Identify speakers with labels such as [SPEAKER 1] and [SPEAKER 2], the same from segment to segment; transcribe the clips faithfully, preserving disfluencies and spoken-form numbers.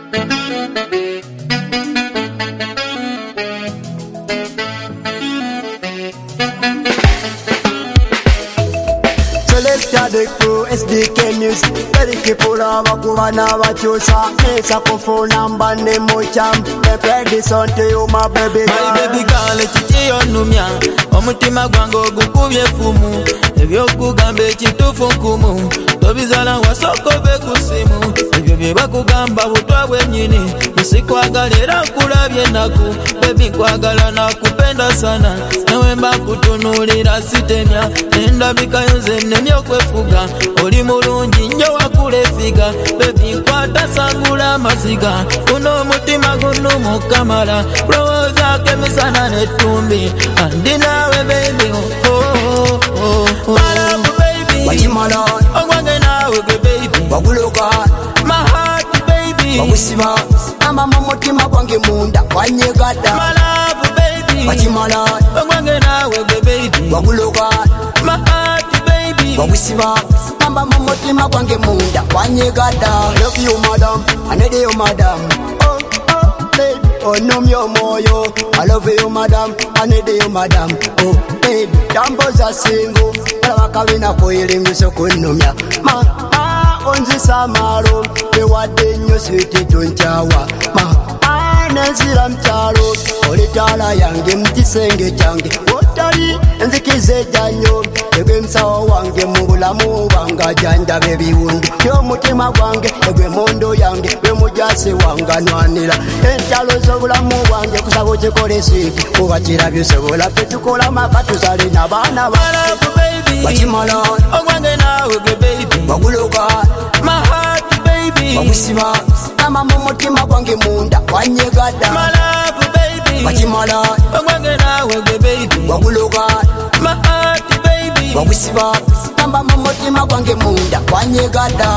[SPEAKER 1] The crew S D K Music, very people are wakuvana vachusa. Nesa kufuna mbane mocham, they play this song to you my baby girl.
[SPEAKER 2] My baby girl, chichiyo numya, omutima gwango gukubye fumu. Ebyo kugambe chitufu nkumu, tobizala wasoko bekusimu. Ebyo bye bakugamba butwa bwenyini, musikwagalera kulabye naku. Baby kwagala nakupenda sana, nawe mbakutunulira sitemya. Endabika yonze nemyo kwefuga, oli mulungi nnyo wakulefiga. Baby kwata sangula amaziga, kuno omutima guno mukamala. Lowooza kemisana netumbi, andi nawe baby oh oh oh oh. My love baby,
[SPEAKER 1] wachimala
[SPEAKER 2] ogwange nawe gwe baby,
[SPEAKER 1] waguloka
[SPEAKER 2] my heart baby,
[SPEAKER 1] wagusima ama mumutima gwange munda wanyegada.
[SPEAKER 2] my love baby,
[SPEAKER 1] wachimala
[SPEAKER 2] ogwange nawe gwe baby,
[SPEAKER 1] waguloka
[SPEAKER 2] my heart baby,
[SPEAKER 1] wagusima ama mumutima gwange munda wanyegada. I love you madam, I need you madam. Oh oh baby, oh no myo moyo. I love you madam, I need you madam. Oh baby, jambo za singo, wakawina koilingu sokunomya. Ma ah onzi samaro, bewadde nnyo sweet tonchawa. Ma ah nenzira mchalo, olitala yange mtisenge change. Otali nzikize janyo, egwe msawo wange mubulamu wanga janja bebiwundu. Yo mutima gwange, egwe mondo yange, we mujase wanga nwanira. Enchalo zobulamu wange kusabo chikole sweet, kuba kirabyo sobola petukola makatuzale nabana ba.
[SPEAKER 2] Wachimala, ogwange nawe gwe baby,
[SPEAKER 1] waguloka
[SPEAKER 2] my heart baby,
[SPEAKER 1] wagusima ama mumutima gwange munda wanyegada.
[SPEAKER 2] my love baby,
[SPEAKER 1] wachimala
[SPEAKER 2] ogwange nawe gwe baby,
[SPEAKER 1] waguloka
[SPEAKER 2] my heart baby,
[SPEAKER 1] wagusima ama mumutima gwange munda wanyegada.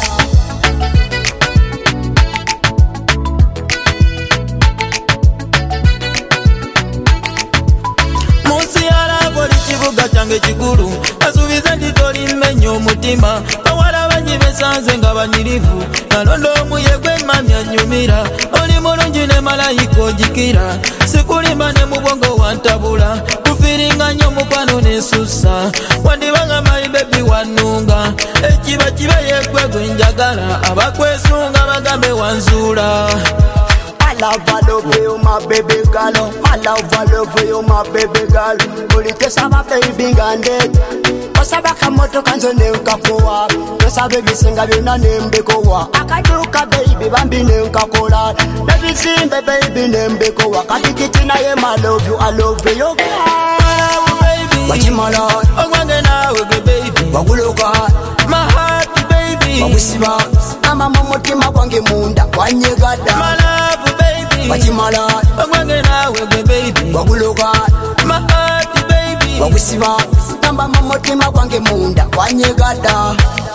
[SPEAKER 2] Kibuga change kikulu asubiza nditoli menyo omutima. Bawala banyi besanze nga banyirivu, nalondo omuyegwe mami anyumira. Oli mulungi ne malayika ojikira, sikulimba ne mubongo wantabula. Kufiringa nnyo mukwano nesusa, wandibanga my baby wanunga. Ekiba kibe yegwe gwe njagala, abakwesunga bagambe wanzula.
[SPEAKER 1] I love, I love you, my baby girl. I love, I love you, my baby girl. Ulitesa my baby ganded. Osabaka moto kanzo nenkakoa. Nosa baby singa byona nembekowa. Akaduka baby bambi nenkakola. Baby simbe baby nembekowa. Kadikiti na ye my love you, I love you.
[SPEAKER 2] Baby,
[SPEAKER 1] wachimala
[SPEAKER 2] ogwange nawe gwe baby,
[SPEAKER 1] waguloka
[SPEAKER 2] my heart baby,
[SPEAKER 1] wagusima ama mumutima gwange munda wanyegada.
[SPEAKER 2] my love baby,
[SPEAKER 1] wachimala
[SPEAKER 2] ogwange nawe gwe baby,
[SPEAKER 1] waguloka
[SPEAKER 2] my heart baby,
[SPEAKER 1] wagusima ama mumutima gwange munda wanyegada.